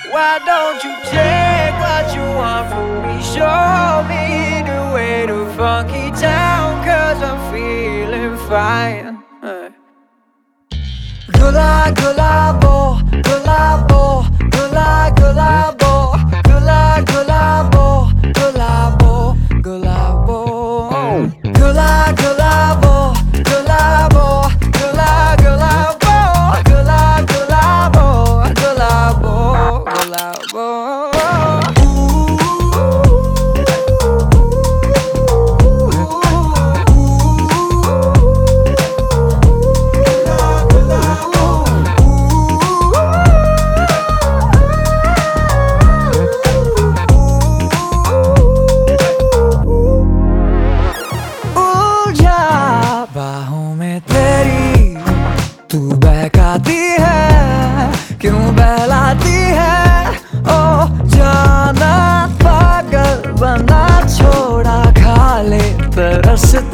Why don't you take what you want from me? Show me the way to Funky Town, 'cause I'm feeling fine. Gula gulabo, gulabo, gula gulabo, gula gulabo, gulabo, gulabo, gula gulabo, gulabo, gula gulabo, gula gulabo, gulabo, gulabo. बाहों में तेरी तू बहकाती है, क्यों बहलाती है? ओ जाना पागल बना छोड़ा, खा ले तरस